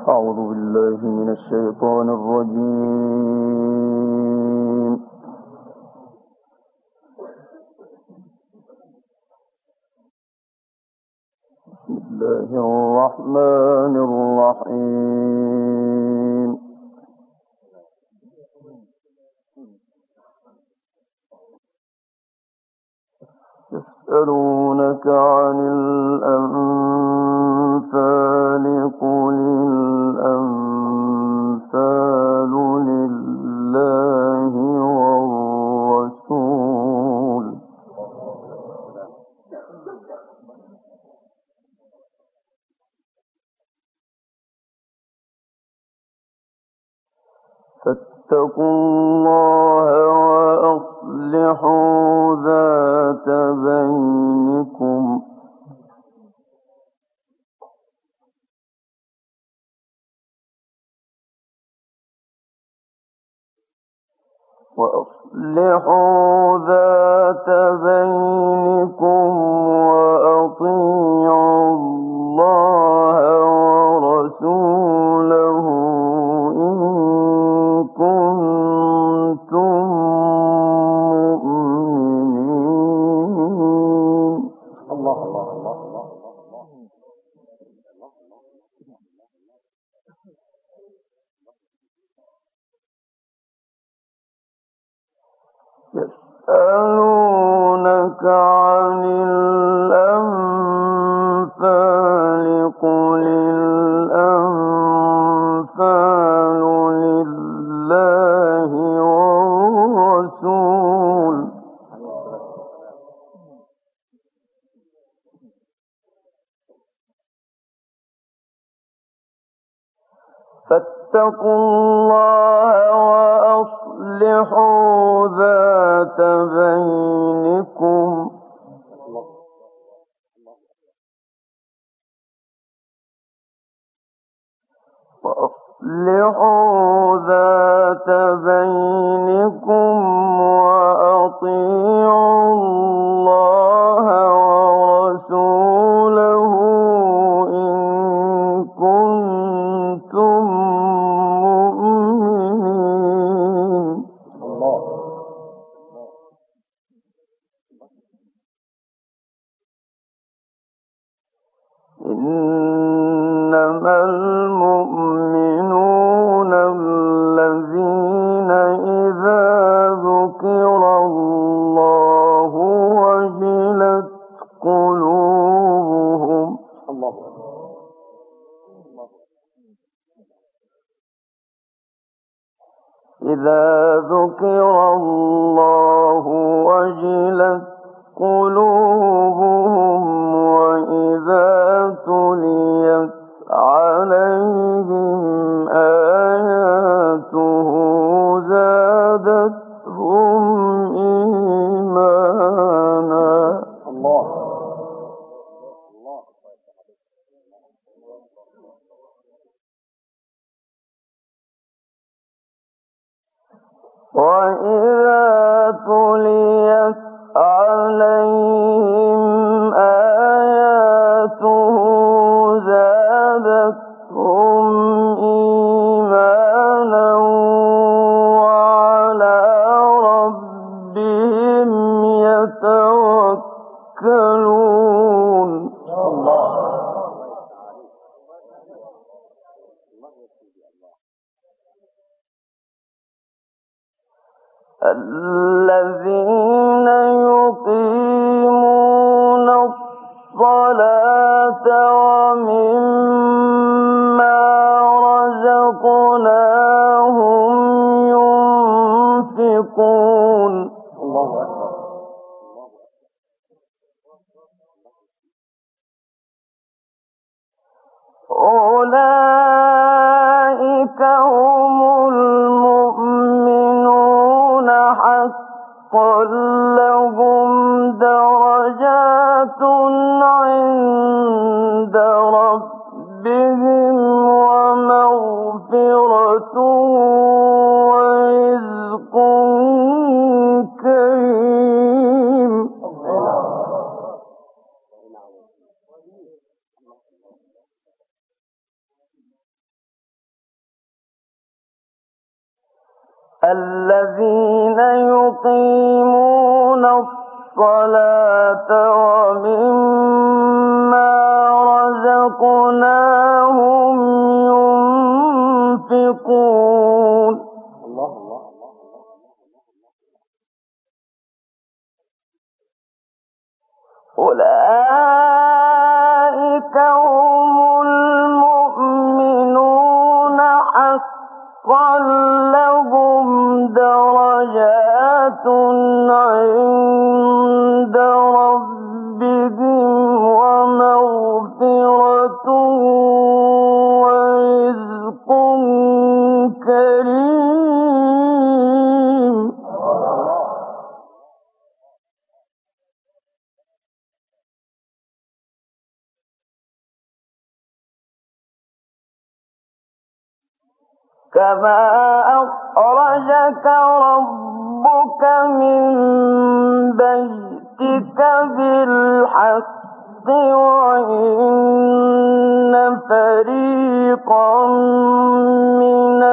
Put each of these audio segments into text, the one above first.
أعوذ بالله من الشيطان الرجيم. بسم الله الرحمن الرحيم. يسألونك عن الأنفال قل الأنفال لله والرسول فاتقوا الله وأصلحوا ذات بينكم وأطيعوا الله ورسوله إن كنتم مؤمنين. الله الله الله الله الله. يسألونك عن الأنفال قل الأنفال لله والرسول فاتقوا الله وأصلحوا ذات بينكم وأطيعوا الله ورسوله إن كنتم مؤمنين. إنما المؤمنون الذين إذا ذكر الله وجلت قلوبهم وإذا تليت عليهم آياته زادتهم إيمانا. وإذا تليت عليهم آياته زادتهم إيمانا وعلى ربهم يتوكلون. الذين يقيمون الصلاة ومما رزقناهم ينفقون. أولئك هم المؤمنون حقا لهم درجات عند ربهم ومغفرة ورزق كريم. الذين يقيمون الصلاة ومما رزقناهم ينفقون. أولئك هم المؤمنون حقا لهم درجات عند ربهم ومغفرة ورزق كريم. كما أخرجك ربك من بيتك بالحق وإن فريقا من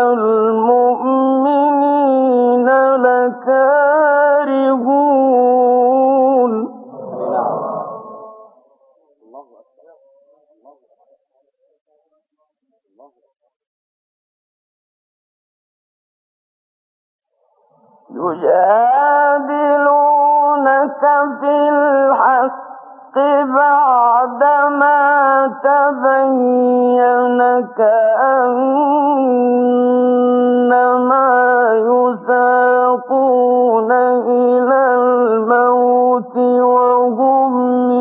المؤمنين لكارهون. يجادلونك في الحق بعدما تبين كأنما يساقون إلى الموت وهم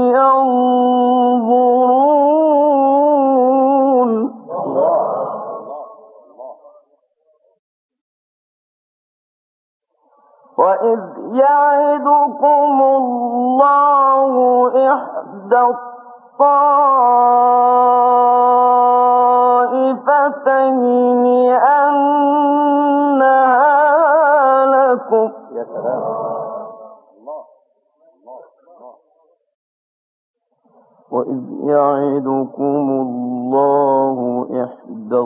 ينظرون. وإذ يعدكم الله إحدى الطائفتين أنها لكم وإذ يعدكم الله إحدى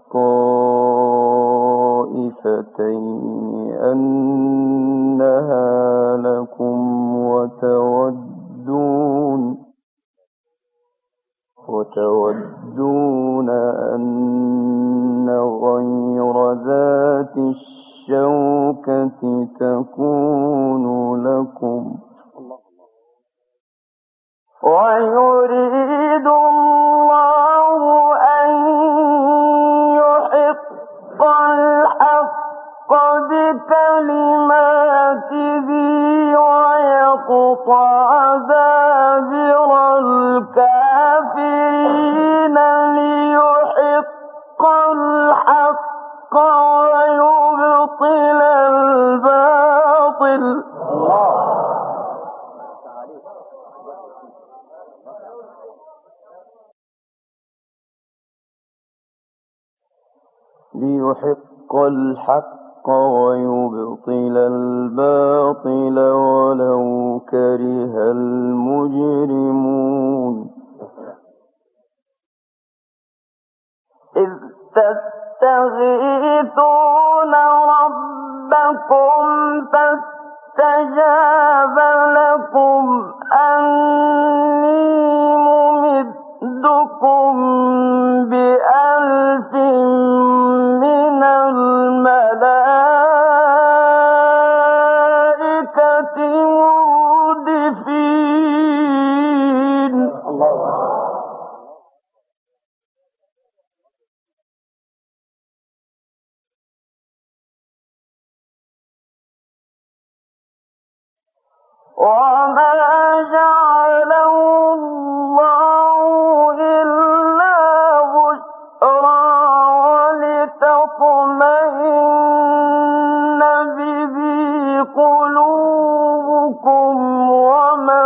الطائفتين أنها لكم وتودون أن غير ذات الشوكة تكون لكم ويريد الله أن يحق الحق بكلماته ويقطع دابر الكافرين ليحق الحق ويبطل الباطل. ليحق الحق ويبطل الباطل ولو كره المجرمون. إذ تستغيثون ربكم فاستجاب لكم أني ممدكم بألف من الملائكة مردفين. وما جعله الله إلا بشرى ولتطمئن به قلوبكم وما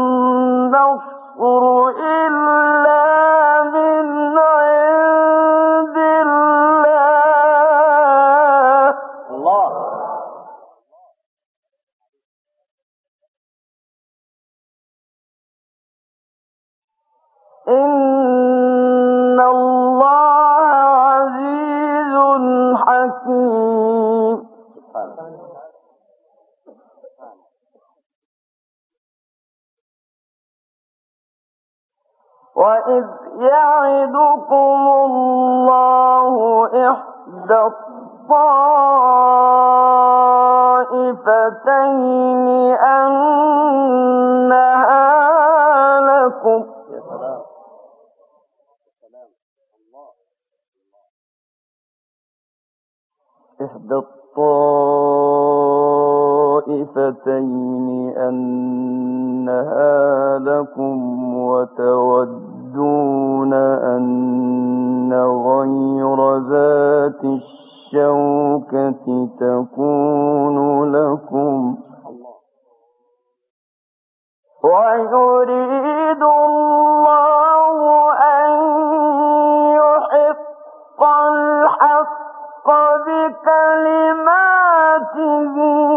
النصر إلا من عند الله. وإذ يعدكم الله إحدى الطائفتين أنها لكم إحدى الطائفتين أنها لكم وتودون أن غير ذات الشوكة تكون لكم ويريد الله أن يحق الحق بكلماته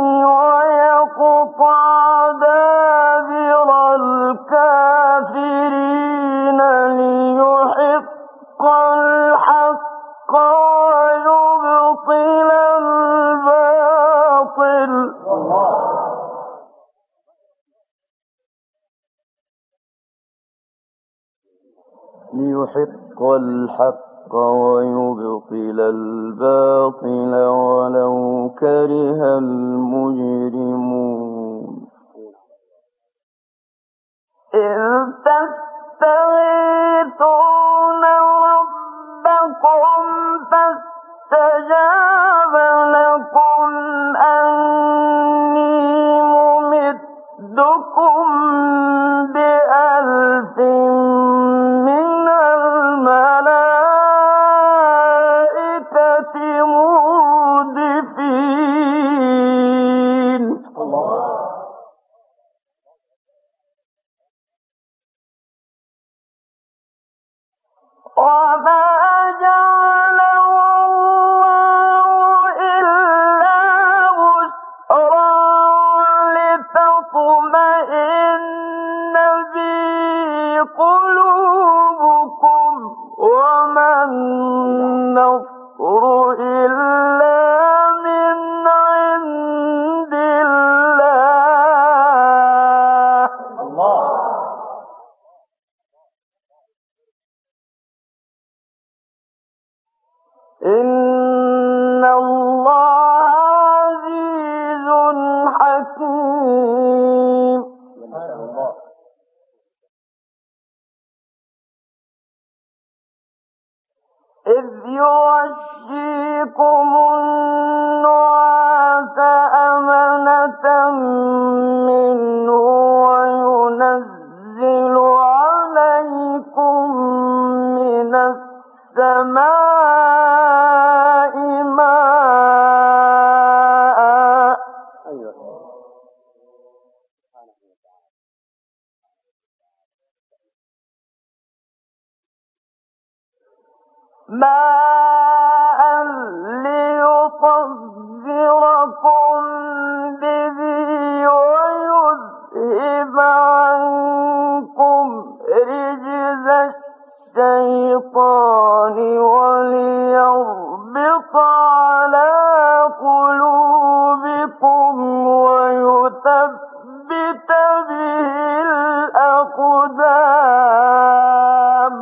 ويقطع دابر الكافرين ليحق الحق ويبطل الباطل ليحق الحق ويبطل الباطل ولو كره المجرمون إذ تستغيثون ربكم فاستجاب لكم أني ممدكم بألف من الملائكة مردفين وما جعله الله إلا بشرى لتطمئن به قلوبكم وما النصر إلا من عند الله إن الله عزيز حكيم إذ يغشيكم النعاس أمنة منه وينزل عليكم من السماء ماء ليطهركم به ويذهب عنكم رجز الشيطان وليربط على قلوبكم ويثبت به الأقدام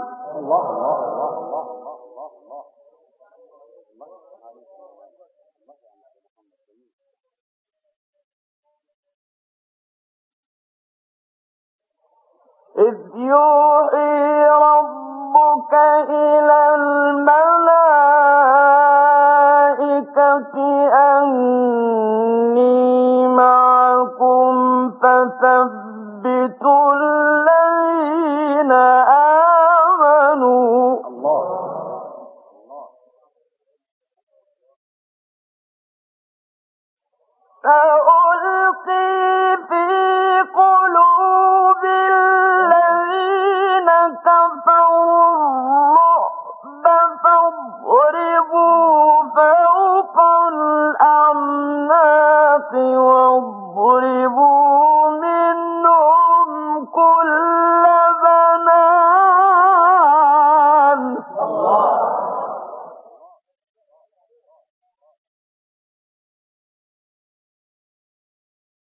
إذ يوحي ربك إلى الملائكة أني معكم فثبتوا الذين آمنوا سألقي في قلوب الذين كفروا الرعب فاضربوا فوق الأعناق واضربوا منهم كل بنان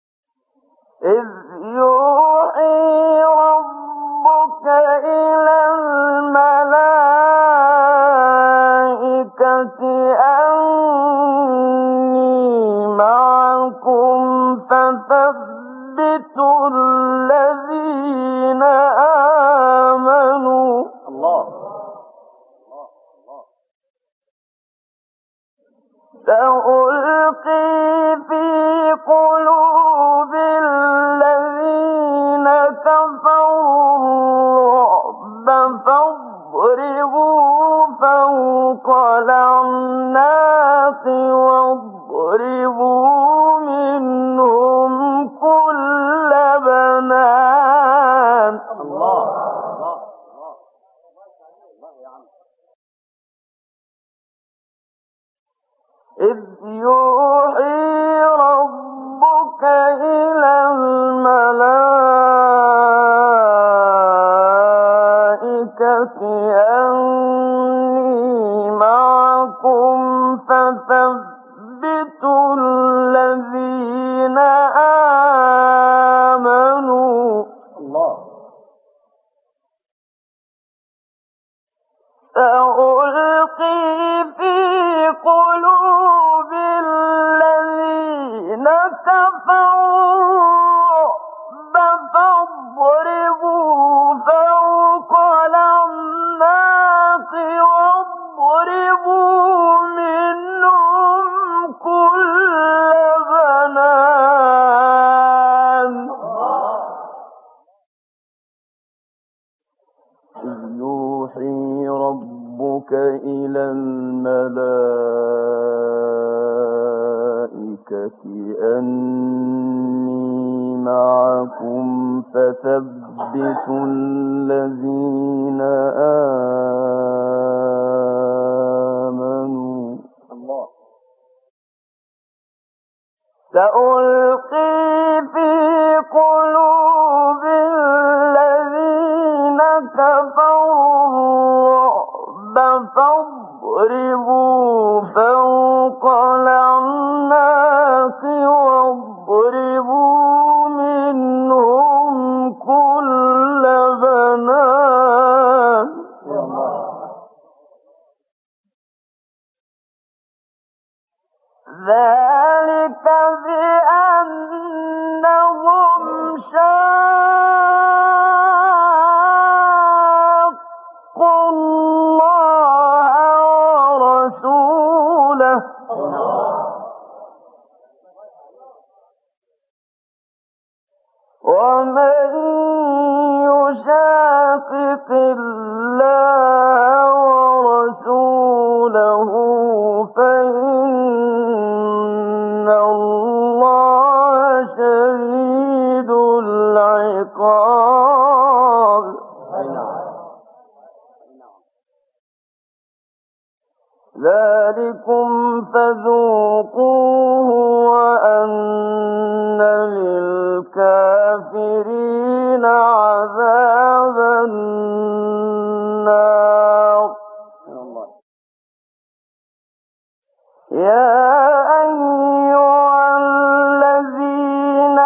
إذ يوحي ربك إلى أني معكم فثبتوا الذين آمنوا سألقي في قلوب الذين كفروا الرعب فاضربوا فوق الأعناق واضربوا منهم كل بنان. إذ يوحي ربك إلى الملائكة أني معكم فثبتوا الذين آمنوا سألقي في قلوب الذين كفروا الرعب فاضربوا فوق الأعناق واضربوا منهم كل بنان. إذ يوحي ربك إلى الملائكة أني معكم فثبتوا الذين آمنوا سألقي في قلوب الذين كفروا الرعب فاضربوا فوق الأعناق واضربوا منهم كل بنان. ذلك بأنهم شاقوا الله ورسوله ومن يشاقق الله ورسوله فإن الله شديد العقاب. ذلكم فذوقوه وأن للكافرين عذاب النار. يا أيها الذين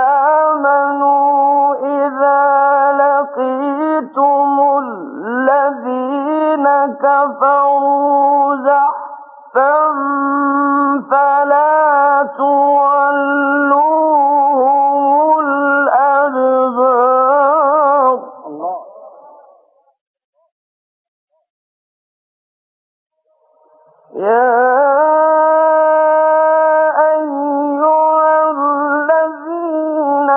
آمنوا إذا لقيتم الذين كفروا زحفا فلا تولوهم الأدبار. يا أيها الذين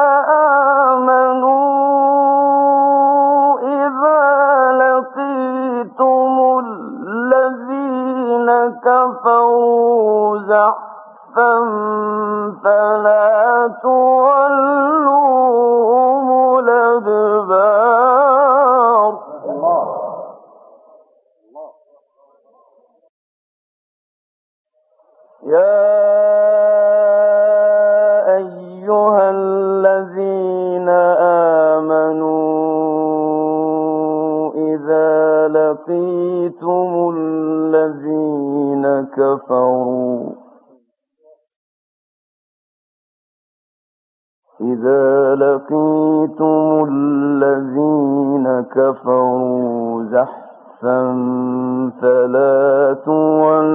آمنوا إذا لقيتم الذين كفروا زحفا فلا تولوهم الأدبار. يا أيها الذين آمنوا إذا لقيتم الذين كفروا زحفا فلا تولوهم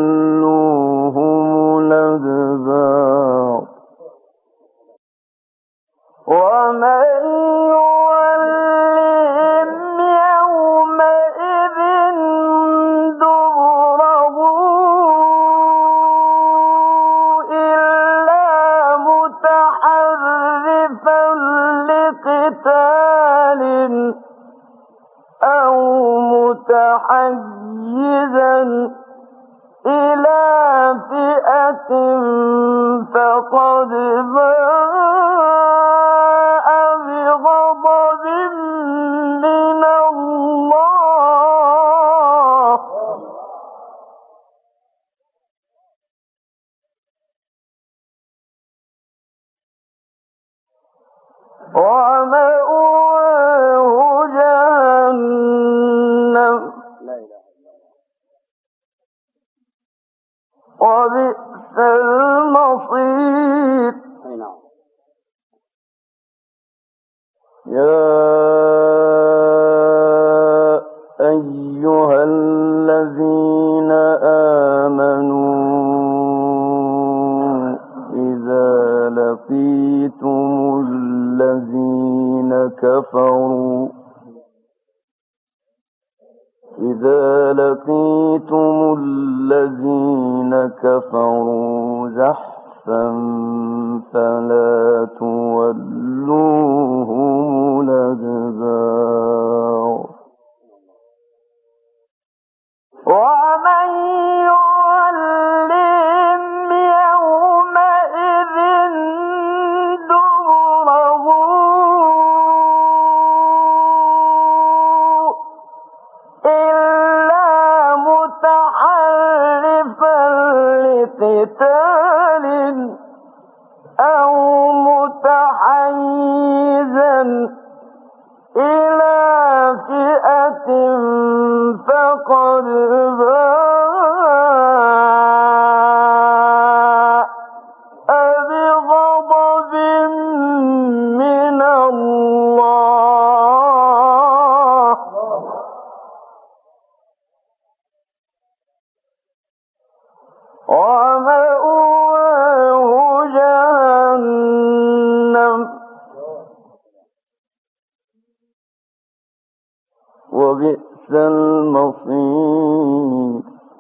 إلى فئة فقد باء بغضب من الله ومأواه جهنم وبئس المصير يا أيها الذين آمنوا إذا لقيتم الذين كفروا زحفا فلا تولوهم الأدبار ومن يولهم يومئذ دبره إلا متحرفا لقتال أو متحيزا إلى فئة فقد باء بغضب من الله ومأواه جهنم وبئس المصير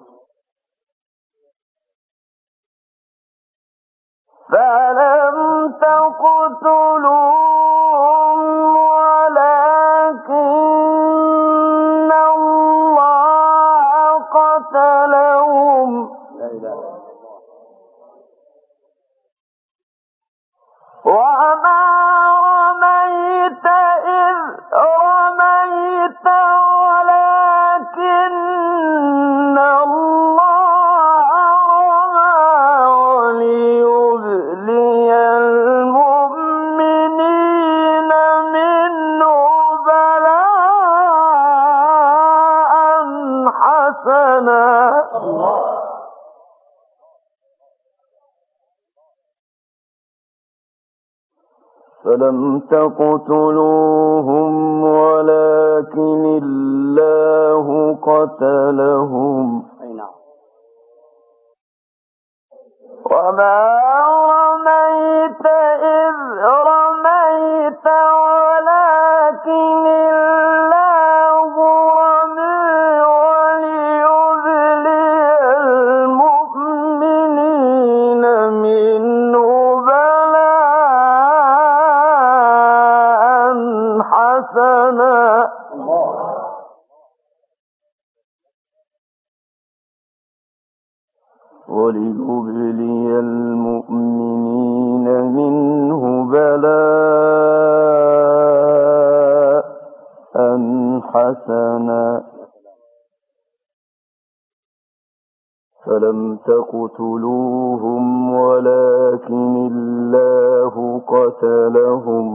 فلم تقتلوهم ولكن الله قتلهم وما رميت إذ رميت ولكن الله رمى وليبلي المؤمنين منه بلاء حسنا فلم تقتلوهم ولكن الله قتلهم وما رميت إذ رميت ولكن الله رمى وليبلي المؤمنين منه بلاء حسنا وليبلي المؤمنين منه بلاء حسنا فلم تقتلوهم ولكن الله قتلهم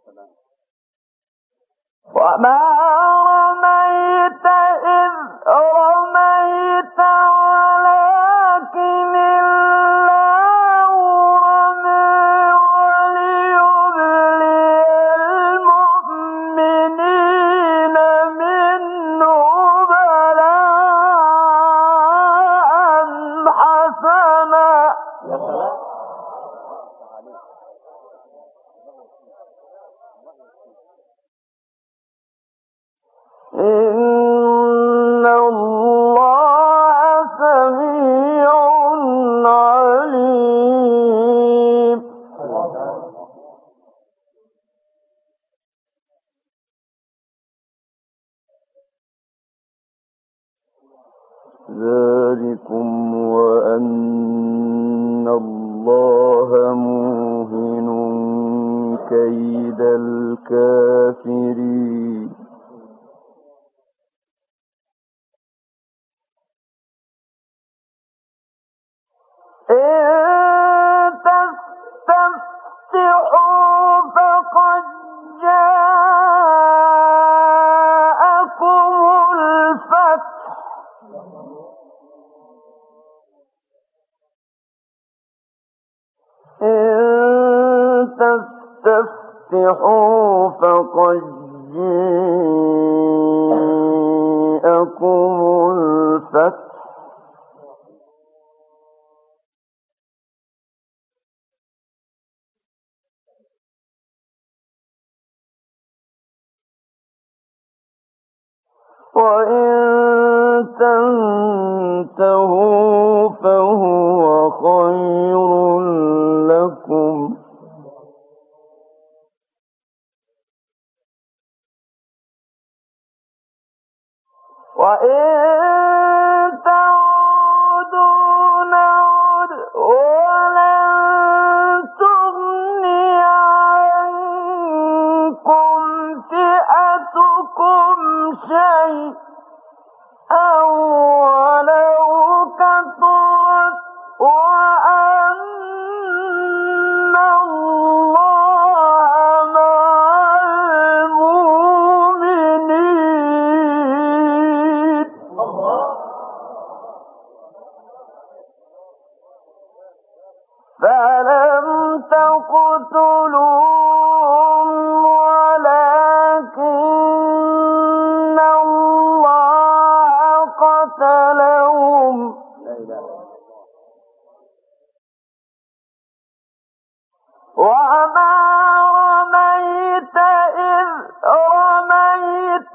وما رميت إذ رميت ولكن الله رمى وليبلي المؤمنين منه بلاء حسنا إن الله سميع عليم ذلك ذلكم وأن الله موهن كيد الكافرين إن تستفتحوا فقد جاءكم الفتح إن تستفتحوا فقد جاءكم الفتح وإن تنتهوا فهو خير لكم وإن تعودوا نعد ولن تغني عنكم فئتكم شيئا ولو كثرت وأن الله مع المؤمنين فلم تقتلوهم ولكن الله قتلهم وما رميت إذ رميت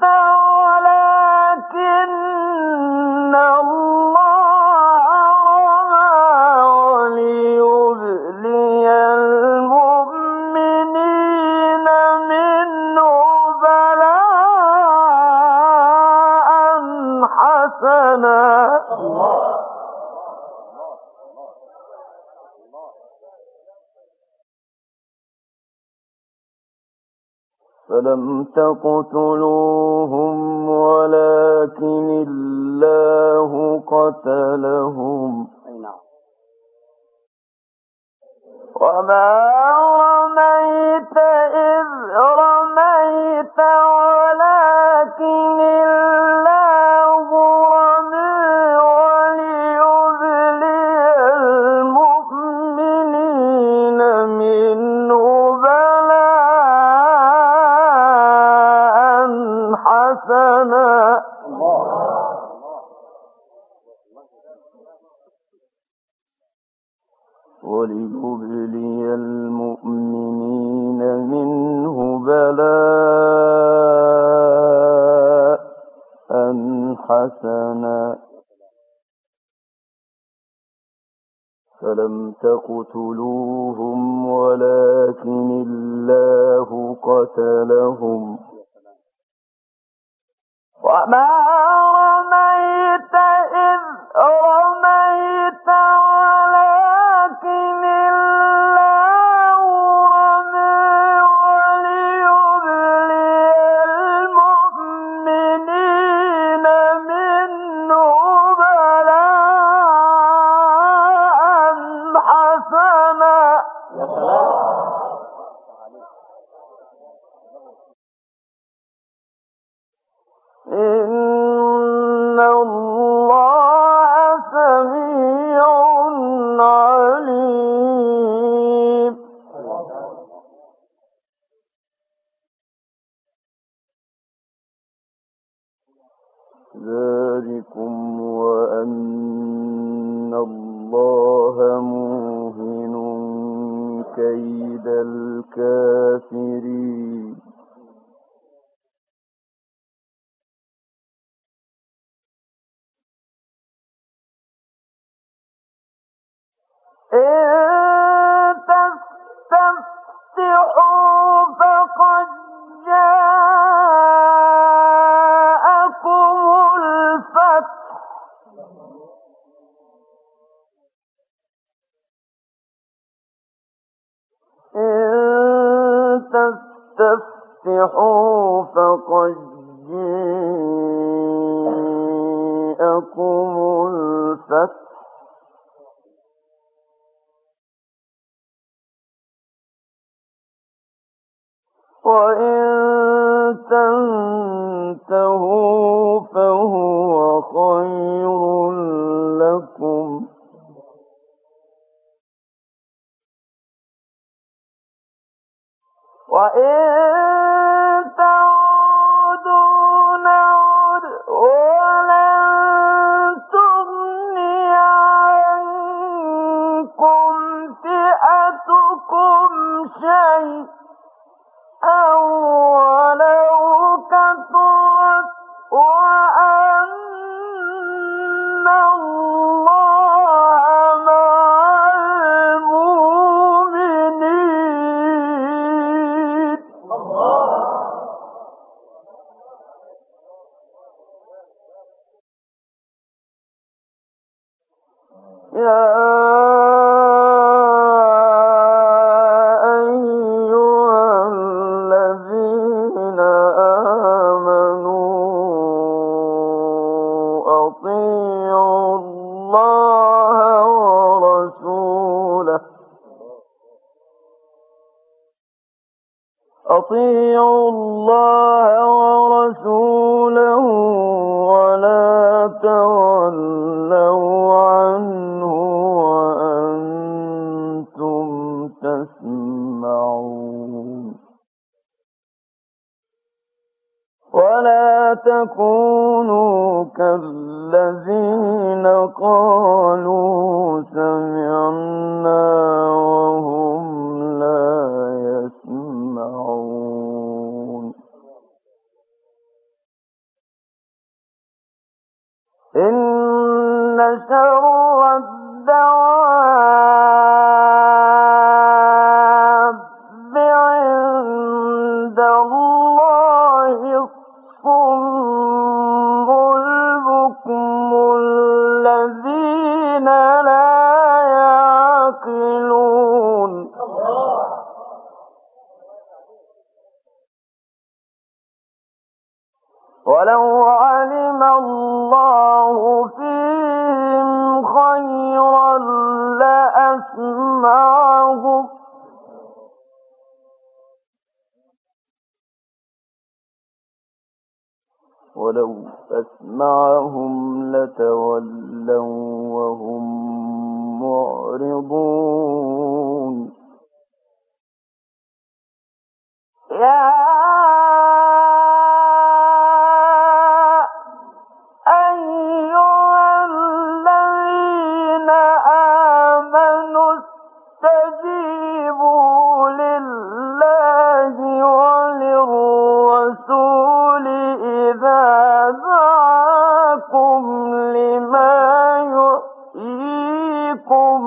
ولكن الله رمى وليبلي المؤمنين منه بلاء حسنا فلم تقتلوهم ولكن الله قتلهم وما رميت إذ رميت ولكن الله رمى وليبلي المؤمنين منه بلاء حسنا وليبلي المؤمنين منه بلاء حسنا فلم تقتلوهم ولكن الله قتلهم وما رميت إذ رميت ولكن الله رمى وليبلي المؤمنين منه بلاء حسنا إن الله سميع عليم ذلكم وأن الله موهن كيد الكافرين إن تستفتحوا فقد جاءكم الفتح تُفْلِحُوا فَقَدْ جِاءَكُمُ الْفَتْحُ وَإِن تَنْتَهُوا فَهُوَ خَيْرٌ لَكُمْ وَإِن تَعُودُوا نَعُدْ وَلَن تُغْنِيَ عَنكُمْ فِئَتُكُمْ شَيْئًا وَلَوْ كَثُرَتْ وَأَنَّ اللَّهَ مَعَ الْمُؤْمِنِينَ. يَا أَيُّهَا الَّذِينَ آمَنُوا أَطِيعُوا اللَّهَ وَرَسُولَهُ وَلَا تَوَلَّوْا عَنْهُ وَأَنْتُمْ تَسْمَعُونَ وَلَا تَكُونُوا كَالَّذِينَ قَالُوا سَمِعْنَا وَهُمْ لَا يَسْمَعُونَ إِنَّ شَرَّ الدَّوَابِّ عِندَ اللَّهِ الصُّمُّ الْبُكْمُ الَّذِينَ لَا يَعْقِلُونَ وَلَوْ عَلِمَ اللَّهُ فِيهِمْ خَيْرًا لَّأَسْمَعَهُمْ وَلَوْ أَسْمَعَهُمْ لَتَوَلَّوْا وَهُمْ مُعْرِضُونَ يَا أَيُّهَا الَّذِينَ آمَنُوا اسْتَجِيبُوا لِلَّهِ وَلِلرَّسُولِ إِذَا دَعَاكُمْ لِمَا يُحْيِيكُمْ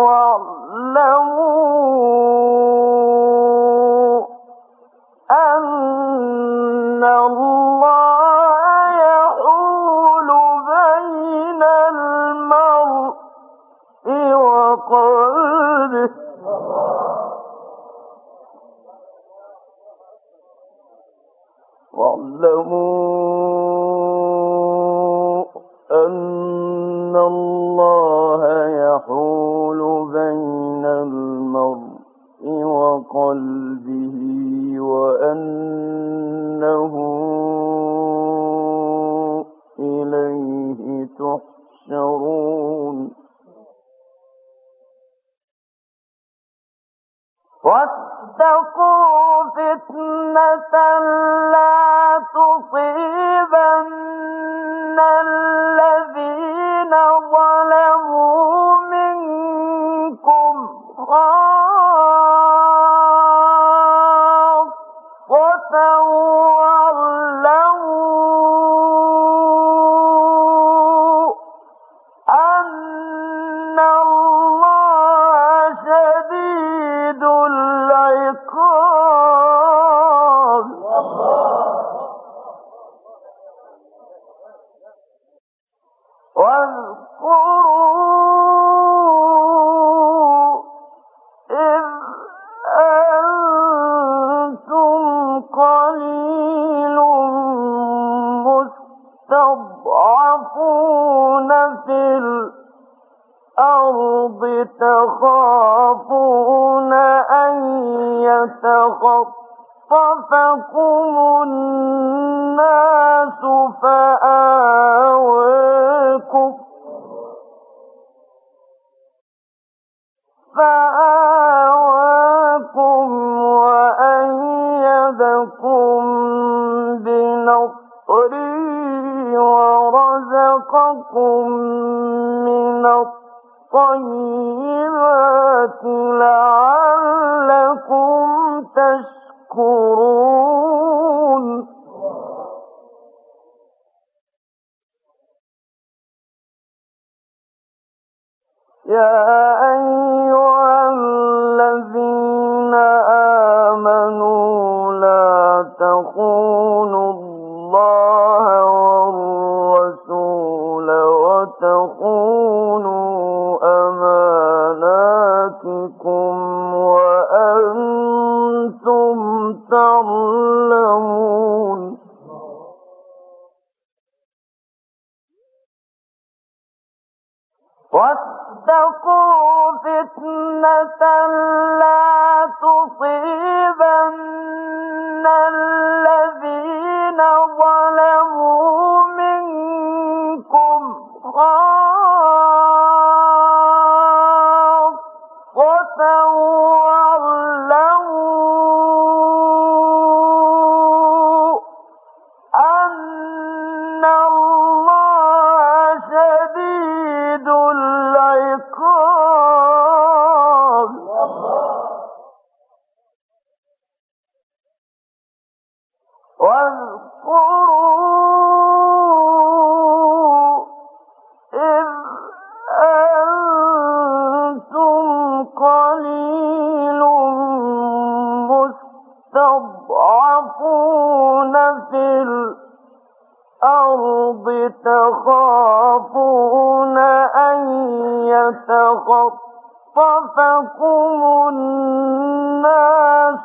وَاعْلَمُوا أَنَّ اللَّهَ يَحُولُ بَيْنَ الْمَرْءِ وَقَلْبِهِ وَاعْلَمُوا أَنَّ اللَّهَ يَحُولُ بَيْنَ الْمَرْءِ وَقَلْبِهِ وَأَنَّهُ إِلَيْهِ تُحْشَرُونَ وَاتَّقُوا فِتْنَةً لَّا تُصِيبَنَّ الَّذِينَ ظَلَمُوا مِنكُمْ خَاصَّةً وَاعْلَمُوا أَنَّ اللَّهَ شَدِيدُ الْعِقَابِ واذكروا الأرض تخافون أن يتخطفكم الناس فآواكم وأيدكم بنصره ورزقكم من الطيبات لعلكم تشكرون. يا أيها الذين آمنوا لا تخونوا الله والرسول وتخونوا أماناتكم وأنتم تعلمون. واتقوا فتنة لا تصيبن الذين ظلموا منكم خاصة واعلموا أن الله شديد العقاب. واذكروا إذ أنتم قليل مستضعفون في الأرض تخافون أن يتخطفكم الناس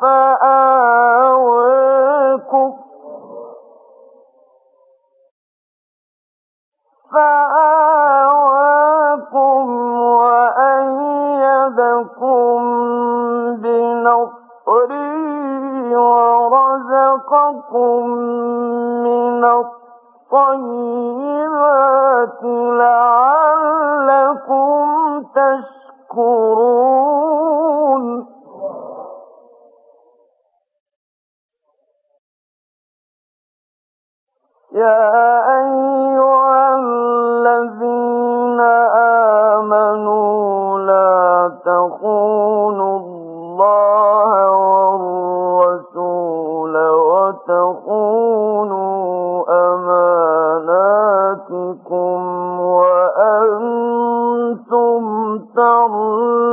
فآواكم وأيدكم بنصره ورزقكم من الطيبات لعلكم تشكرون. يا أيها الذين آمنوا لا تخونوا الله والرسول وتخونوا أماناتكم وأنتم تعلمون.